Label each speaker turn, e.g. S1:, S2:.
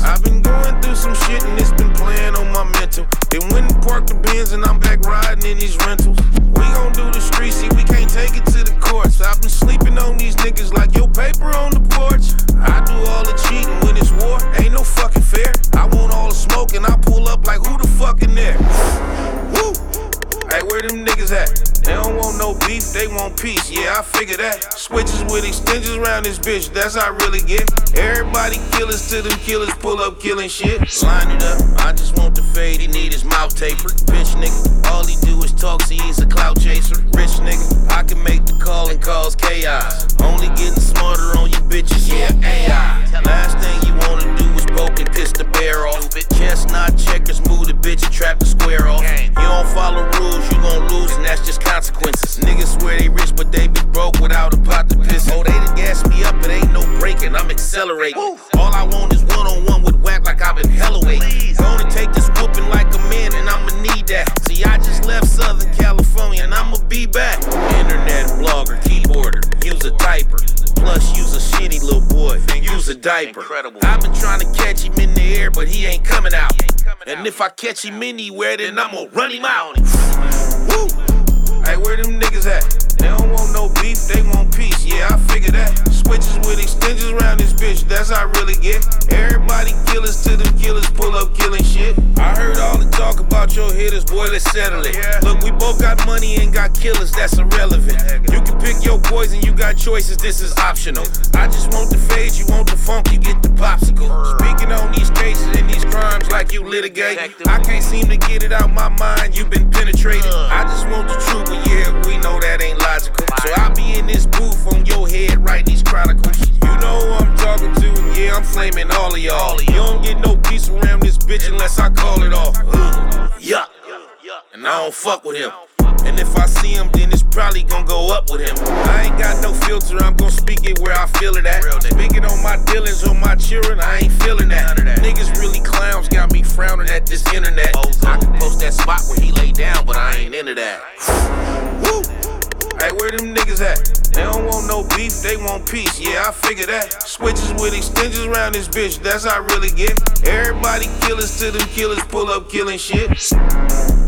S1: I've been going through some shit and it's been playing on my mental. Then went and parked the Benz and I'm back riding in these rentals. We gon' do the street, see we can't take it to the courts. I've been sleeping on these niggas like your paper on the porch. I do all the cheating when it's war, ain't no fucking fair. I want all the smoke and I pull up like who the fuck in there? Woo! Hey, where them niggas at? They don't want no beef, they want peace, yeah, I figure that. Switches with extensions around this bitch, that's how I really get. Everybody killers till them killers pull up killing shit. Line it up, I just want the fade, he need his mouth tapered. Bitch nigga, all he do is talk, see he's a clout chaser. Rich nigga, I can make the call and cause chaos. Only getting smarter on you bitches, yeah, AI. Last thing you wanna do is poke and piss the bear off. Chestnut checkers, move the bitch and trap the square off. You don't follow rules, you gon' lose and that's just consequences. Niggas swear they rich, but they be broke without a pot to piss. Oh, they done gas me up, it ain't no breaking, I'm accelerating. All I want is one-on-one with whack like I've been hella waiting. Gonna take this whooping like a man and I'ma need that. See, I just left Southern California and I'ma be back. Internet blogger, keyboarder, use a typer. Plus, use a shitty little boy, use a diaper. I've been trying to catch him in the air, but he ain't coming out. And if I catch him anywhere, then I'ma run him out. Woo! Hey, where them niggas at? They don't want no beef, they want peace, yeah, I figure that. Switches with extensions around this bitch, that's how I really get. Everybody killers till them killers pull up killing shit. I heard all the talk about your hitters, boy, let's settle it. Look, we both got money and got killers, that's irrelevant. You can pick your poison, you got choices, this is optional. I just want the fade, you want the funk, you get the popsicle. Speaking on these cases and these crimes like you litigate. I can't seem to get it out my mind, you been penetrated. I just want the truth, but yeah, we know that ain't logical. So I'll be in this booth on your head writing these chronicles. You know who I'm talking to, and yeah, I'm flaming all of y'all. You don't get no peace around this bitch unless I call it off. Yuck. And I don't fuck with him. And if I see him, then it's probably gonna go up with him. I ain't got no filter, I'm gonna speak it where I feel it at. Speaking on my dealings, on my children, I ain't feeling that. Niggas really clowns, got me frowning at this internet. I can post that spot where he lay down, but I ain't into that. Woo! Hey, where them niggas at? They don't want no beef, they want peace, yeah, I figure that. Switches with extensions around this bitch, that's how I really get. Everybody killers till them killers pull up killing shit.